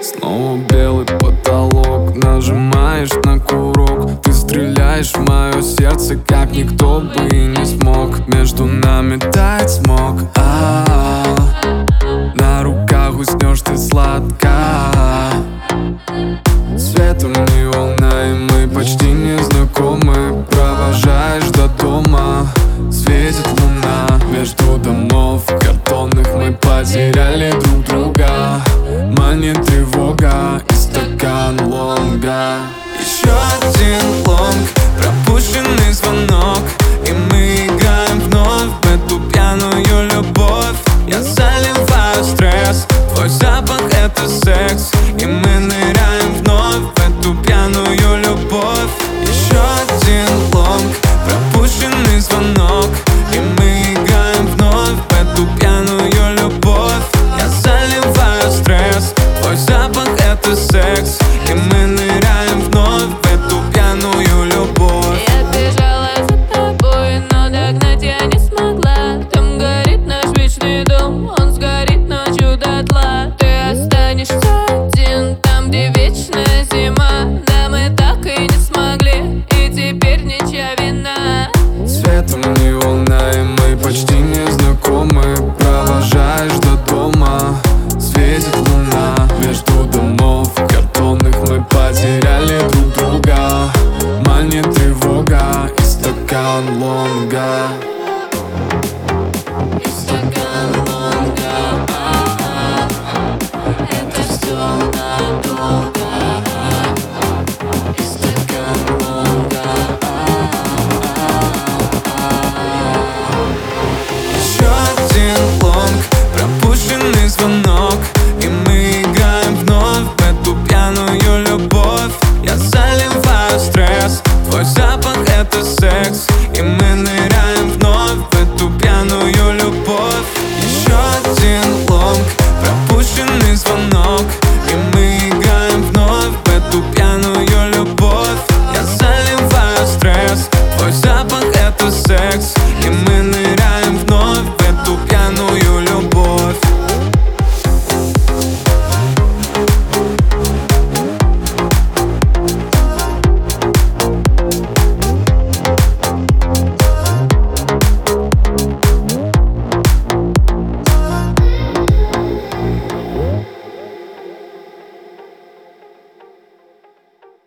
Снова белый потолок, нажимаешь на курок. Ты стреляешь в мое сердце, как никто бы и не смог. Между нами тает смог, на руках уснешь ты сладко. Светом не волна, и мы почти не знакомы. Провожаешь до дома, светит луна. Между домов картонных мы потеряли друг друга. Манит тревога и стакан лонга. Еще один лонг, пропущенный звонок, и мы играем вновь в эту пьяную любовь. Я заливаю стресс, твой запах — это секс, и мы ныряем вновь в эту пьяную любовь. Еще один лонг, пропущенный звонок, и мы играем вновь в эту пьяную любовь. Я заливаю стресс, твой запах — это секс, и мы ныряем вновь в эту пьяную любовь. Я бежала за тобой, но догнать я не смогла. Там горит наш вечный дом, он сгорит ночью дотла. Ты останешься один там, где вечная зима. Да мы так и не смогли, и теперь ничья вина. Светом не волна, и мы почти не знакомы. Провожаешь до дома, светит луна. Между домов картонных мы потеряли друг друга. Манит тревога и стакан лонга. И стакан лонга, это все надолго. И стакан лонга. Еще один лонг, пропущенный звонок, и мы играем вновь в эту пьяную любовь. Я заливаю стресс, твой запах — это секс, и мы ныряем вновь в эту пьяную любовь. Еще один лонг, пропущенный звонок, и мы играем вновь в эту пьяную любовь. Я заливаю стресс, твой запах — это секс, и мы ныряем